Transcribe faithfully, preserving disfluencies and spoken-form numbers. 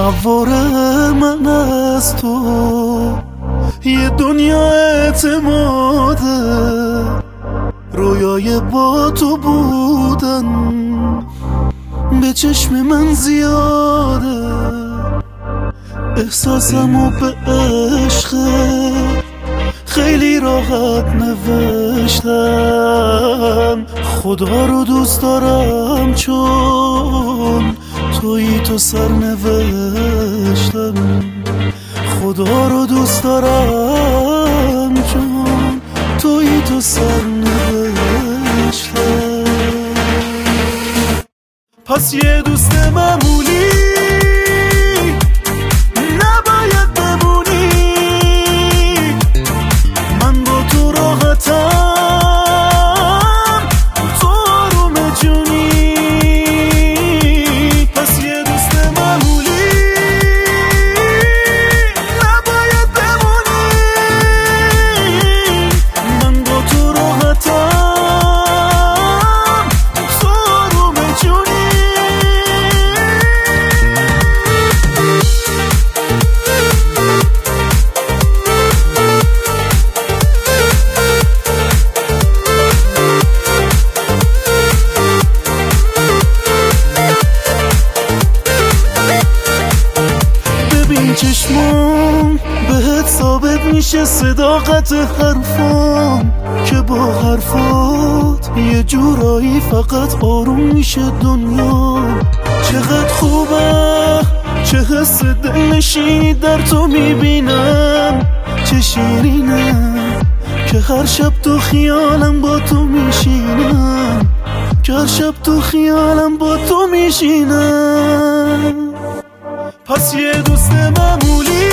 تصور من از تو یه دنیا اعتماده، رویای با تو بودن به چشم من زیاده، احساسمو به عشق خیلی راحت نوشتم. خدا رو دوست دارم چون تویی تو سر نوشتم. خدا رو دوست دارم چون تویی تو سر نوشتم. پس یه دوست معمولی نباید بمونی، من با تو راحتم، تو آروم جونی. پس یه دوست معمولی نباید بمونی، من با تو راحتم، تو آروم جونی. ببین چشمام بهت ثابت میشه صداقت حرفام، که با حرفات یه جورایی فقط آروم میشه دنیا. چقدر خوبه چه حس دلنشینی در تو میبینم، چه شیرینه که هر شب تو خیالم با تو میشینم، که هر شب تو خیالم با تو میشینم. پس یه دوست معمولی